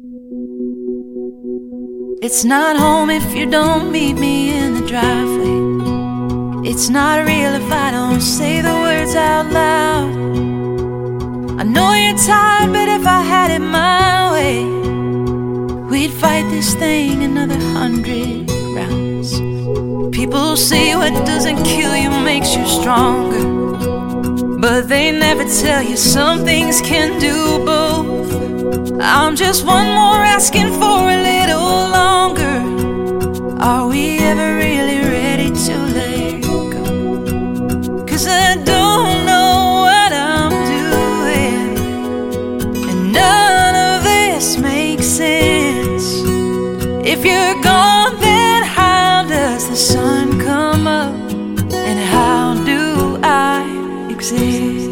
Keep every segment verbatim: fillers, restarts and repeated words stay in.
It's not home if you don't meet me in the driveway. It's not real if I don't say the words out loud. I know you're tired, but if I had it my way, we'd fight this thing another hundred rounds. People say what doesn't kill you makes you stronger, but they never tell you some things can do both. I'm just one more asking for a little longer. Are we ever really ready to let go? 'Cause I don't know what I'm doing, and none of this makes sense. If you're gone, then how does the sun come up? And how do I exist?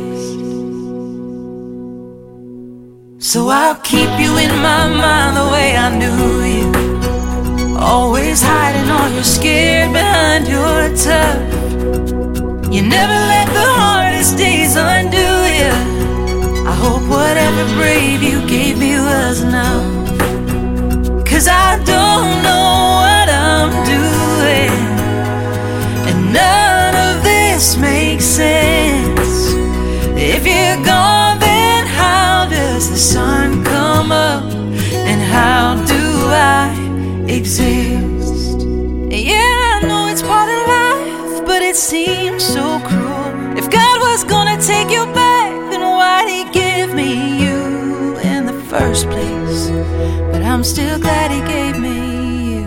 So I'll keep you in my mind the way I knew you, always hiding all your scared behind your tough. You never let the hardest days undo you. I hope whatever brave you gave me was enough, 'cause I don't know what I'm doing, and none of this makes sense. If you're gone, then how does the sun come up? And how do I exist? Yeah, I know it's part of life, but it seems so cruel. If God was gonna take you back, then why'd He give me you in the first place? But I'm still glad He gave me you,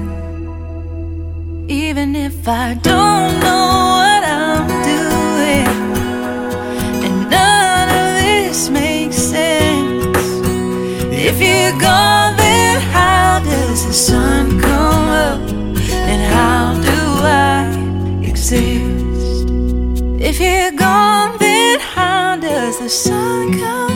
even if I don't know what I'm doing, and none of this makes sense. If you're gone, then how does the sun come up? And how do I exist? If you're gone, then how does the sun come up?